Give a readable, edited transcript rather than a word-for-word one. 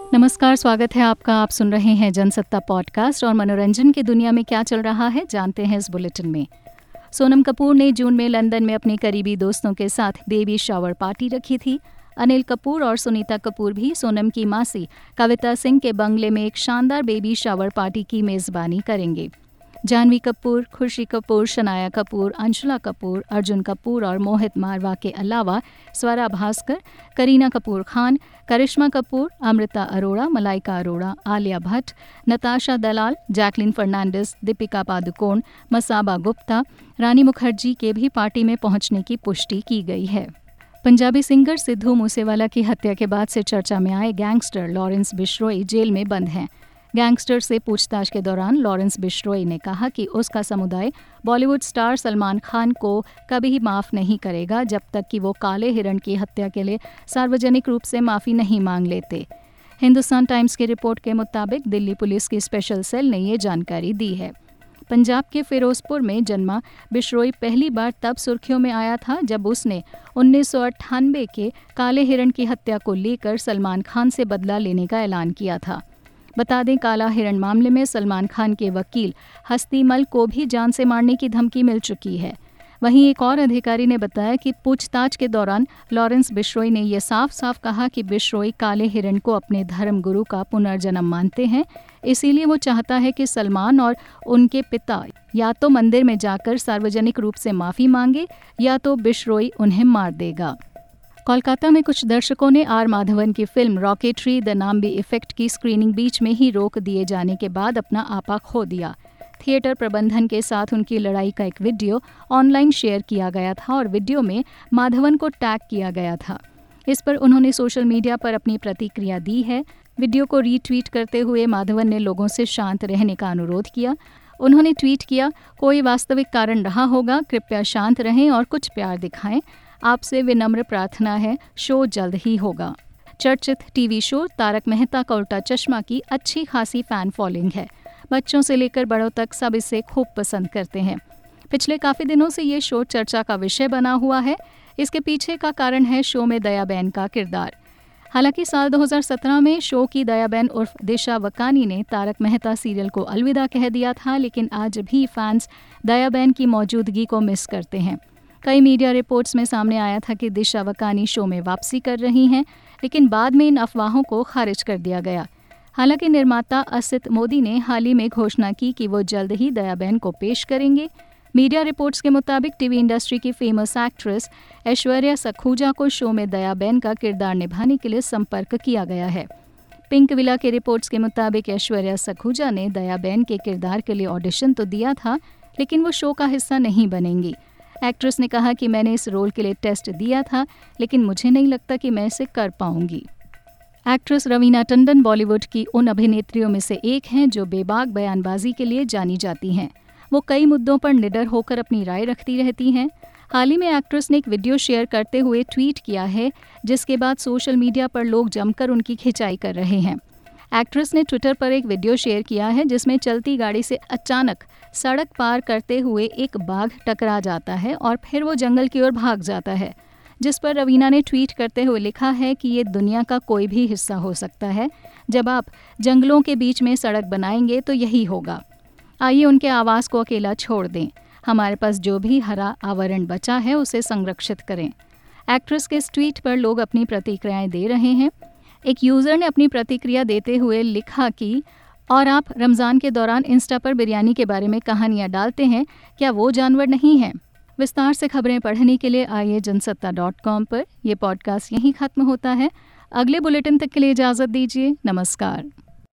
नमस्कार, स्वागत है आपका। आप सुन रहे हैं जनसत्ता पॉडकास्ट और मनोरंजन की दुनिया में क्या चल रहा है जानते हैं इस बुलेटिन में। सोनम कपूर ने जून में लंदन में अपने करीबी दोस्तों के साथ बेबी शावर पार्टी रखी थी। अनिल कपूर और सुनीता कपूर भी सोनम की मासी कविता सिंह के बंगले में एक शानदार बेबी शावर पार्टी की मेजबानी करेंगे। जानवी कपूर, खुशी कपूर, शनाया कपूर, अंशुला कपूर, अर्जुन कपूर और मोहित मारवा के अलावा स्वरा भास्कर, करीना कपूर खान, करिश्मा कपूर, अमृता अरोड़ा, मलाइका अरोड़ा, आलिया भट्ट, नताशा दलाल, जैकलिन फर्नांडिस, दीपिका पादुकोण, मसाबा गुप्ता, रानी मुखर्जी के भी पार्टी में पहुंचने की पुष्टि की गई है। पंजाबी सिंगर सिद्धू मूसेवाला की हत्या के बाद से चर्चा में आए गैंगस्टर लॉरेंस बिश्नोई जेल में बंद हैं। गैंगस्टर से पूछताछ के दौरान लॉरेंस बिश्नोई ने कहा कि उसका समुदाय बॉलीवुड स्टार सलमान खान को कभी माफ़ नहीं करेगा जब तक कि वो काले हिरण की हत्या के लिए सार्वजनिक रूप से माफ़ी नहीं मांग लेते। हिंदुस्तान टाइम्स की रिपोर्ट के मुताबिक दिल्ली पुलिस की स्पेशल सेल ने ये जानकारी दी है। पंजाब के फिरोजपुर में जन्मा बिश्नोई पहली बार तब सुर्खियों में आया था जब उसने 1998 के काले हिरण की हत्या को लेकर सलमान खान से बदला लेने का ऐलान किया था। बता दें, काला हिरण मामले में सलमान खान के वकील हस्ती मल को भी जान से मारने की धमकी मिल चुकी है। वहीं एक और अधिकारी ने बताया कि पूछताछ के दौरान लॉरेंस बिश्नोई ने यह साफ साफ कहा कि बिश्नोई काले हिरण को अपने धर्म गुरु का पुनर्जन्म मानते हैं, इसीलिए वो चाहता है कि सलमान और उनके पिता या तो मंदिर में जाकर सार्वजनिक रूप से माफ़ी मांगे या तो बिश्नोई उन्हें मार देगा। कोलकाता में कुछ दर्शकों ने आर माधवन की film Rocketry the Nambi effect की स्क्रीनिंग बीच में ही रोक दिए जाने के बाद अपना आपा खो दिया। थिएटर प्रबंधन के साथ उनकी लड़ाई का एक वीडियो ऑनलाइन शेयर किया गया था और वीडियो में माधवन को टैग किया गया था। इस पर उन्होंने सोशल मीडिया पर अपनी प्रतिक्रिया दी है। वीडियो को रीट्वीट करते हुए माधवन ने लोगों से शांत रहने का अनुरोध किया। उन्होंने ट्वीट किया, कोई वास्तविक कारण रहा होगा, कृपया शांत रहें और कुछ प्यार दिखाएं। आपसे विनम्र प्रार्थना है, शो जल्द ही होगा। चर्चित टीवी शो तारक मेहता का उल्टा चश्मा की अच्छी खासी फैन फॉलोइंग है। बच्चों से लेकर बड़ों तक सब इसे खूब पसंद करते हैं। पिछले काफ़ी दिनों से ये शो चर्चा का विषय बना हुआ है। इसके पीछे का कारण है शो में दयाबेन का किरदार। हालांकि साल 2017 में शो की दयाबेन उर्फ दिशा वकानी ने तारक मेहता सीरियल को अलविदा कह दिया था, लेकिन आज भी फैंस दयाबेन की मौजूदगी को मिस करते हैं। कई मीडिया रिपोर्ट्स में सामने आया था कि दिशा वकानी शो में वापसी कर रही हैं, लेकिन बाद में इन अफवाहों को खारिज कर दिया गया। हालांकि निर्माता असित मोदी ने हाल ही में घोषणा की कि वो जल्द ही दयाबेन को पेश करेंगे। मीडिया रिपोर्ट्स के मुताबिक टीवी इंडस्ट्री की फेमस एक्ट्रेस ऐश्वर्या सखूजा को शो में दयाबेन का किरदार निभाने के लिए संपर्क किया गया है। पिंक विला के रिपोर्ट्स के मुताबिक ऐश्वर्या सखूजा ने दयाबेन के किरदार के लिए ऑडिशन तो दिया था, लेकिन वो शो का हिस्सा नहीं बनेंगी। एक्ट्रेस ने कहा कि मैंने इस रोल के लिए टेस्ट दिया था, लेकिन मुझे नहीं लगता कि मैं इसे कर पाऊंगी। एक्ट्रेस रवीना टंडन बॉलीवुड की उन अभिनेत्रियों में से एक हैं जो बेबाक बयानबाजी के लिए जानी जाती हैं। वो कई मुद्दों पर निडर होकर अपनी राय रखती रहती हैं। हाल ही में एक्ट्रेस ने एक वीडियो शेयर करते हुए ट्वीट किया है, जिसके बाद सोशल मीडिया पर लोग जमकर उनकी खिंचाई कर रहे हैं। एक्ट्रेस ने ट्विटर पर एक वीडियो शेयर किया है जिसमें चलती गाड़ी से अचानक सड़क पार करते हुए एक बाघ टकरा जाता है और फिर वो जंगल की ओर भाग जाता है, जिस पर रवीना ने ट्वीट करते हुए लिखा है कि ये दुनिया का कोई भी हिस्सा हो सकता है। जब आप जंगलों के बीच में सड़क बनाएंगे तो यही होगा। आइए उनके आवाज़ को अकेला छोड़ दें। हमारे पास जो भी हरा आवरण बचा है उसे संरक्षित करें। एक्ट्रेस के इस ट्वीट पर लोग अपनी प्रतिक्रियाएं दे रहे हैं। एक यूज़र ने अपनी प्रतिक्रिया देते हुए लिखा कि और आप रमज़ान के दौरान इंस्टा पर बिरयानी के बारे में कहानियाँ डालते हैं, क्या वो जानवर नहीं हैं? विस्तार से खबरें पढ़ने के लिए आइए जनसत्ता.com पर। यह पॉडकास्ट यहीं ख़त्म होता है। अगले बुलेटिन तक के लिए इजाज़त दीजिए। नमस्कार।